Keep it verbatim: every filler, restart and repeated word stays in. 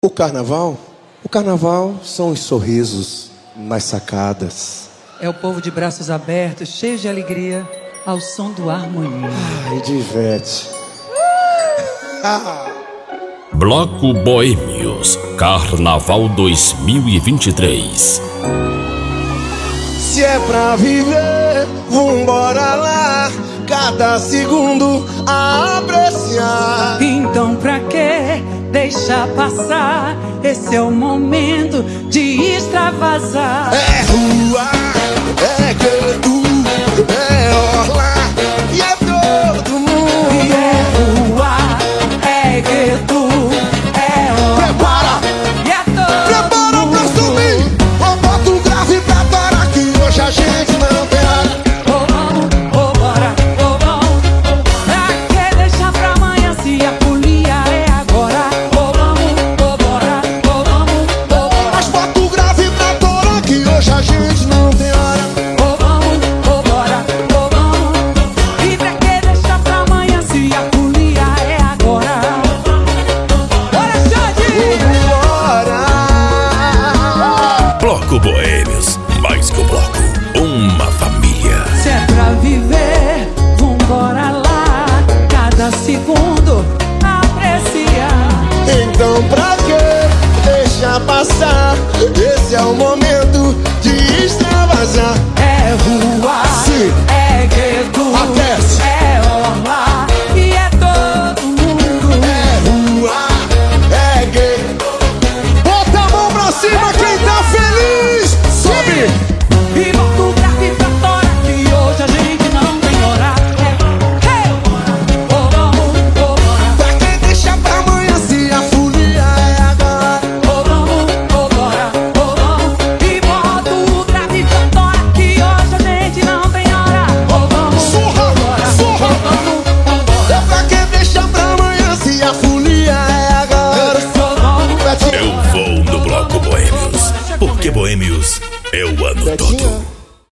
O carnaval? O carnaval são os sorrisos nas sacadas. É o povo de braços abertos, cheio de alegria, ao som do harmonia. Ai, diverte. Bloco Boêmios, Carnaval dois mil e vinte e três. Se é pra viver, vambora lá, cada segundo a apreciar. Então pra que deixar passar? Esse é o momento de extravasar. É rua, é canto, é orla e é todo mundo. E é rua, é gueto, é orla. Prepara, e é todo prepara mundo. pra subir. Eu boto o grave pra parar que hoje a gente não tem hora. Ô vamos, ô bora, ô vamos. Pra que deixar pra amanhã se a folia é agora? Ô vamos, ô bora, ô vamos, ô bora. Mas bota o grave pra torar que hoje a gente não tem hora. Ô vamos, ô bora, ô vamos. E pra que deixar pra amanhã se a folia é agora? Bora, Xande! Vambora. Bloco Boêmios, mais que o bloco, uma família. Se é pra viver, vambora lá, cada segundo apreciar. Então pra que deixar passar? Esse é o momento de extravasar. É rua, Sim. é gueto, Aquece. é orla e é todo mundo. É rua, é gay. Bota a mão pra cima quem tá feliz. Sobe. E bota o grave pra fora que hoje a gente não tem hora. É, hey, ô vamos, ô bora, Pra que deixar pra amanhã se a folia é agora? ô vamos, ô bora, ô vamos. E bota o grave pra fora que hoje a gente não tem hora. Ô vamos, Surra, ô bora, surra. ô vamos, ô bora. É pra que deixar pra amanhã se a folia é agora? Ô vamos, Betinho, Eu vou no Bloco Boêmios, porque Boêmios é o ano todo. Betinha.